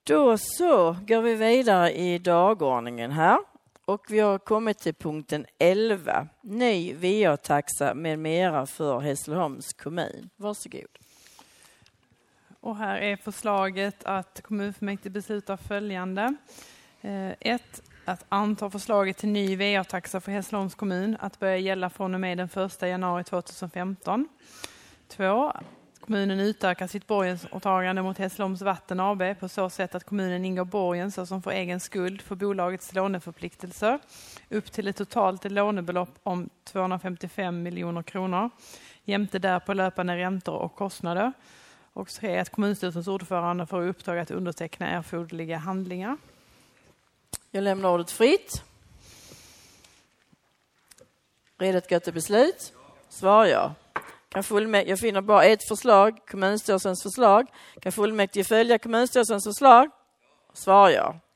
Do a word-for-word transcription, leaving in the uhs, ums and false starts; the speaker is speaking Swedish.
Då så går vi vidare i dagordningen här. Och vi har kommit till punkten elva. Ny V A-taxa med mera för Hässleholms kommun. Varsågod. Och här är förslaget att kommunfullmäktige beslutar följande. ett. Att anta förslaget till ny V A-taxa för Hässleholms kommun att börja gälla från och med den första januari tjugohundrafemton. två. Kommunen utökar sitt borgensåtagande mot Hässleholms Vatten A B på så sätt att kommunen ingår borgen såsom för egen skuld för bolagets låneförpliktelser upp till ett totalt lånebelopp om tvåhundrafemtiofem miljoner kronor jämte därpå löpande räntor och kostnader. Och tre. Att kommunstyrelsens ordförande får uppdrag att underteckna erforderliga handlingar. Jag lämnar ordet fritt. Redo att gå till beslut? Svar ja. Kan fullmäktige, jag finner bara ett förslag, kommunstyrelsens förslag. Kan fullmäktige följa kommunstyrelsens förslag? Svar ja.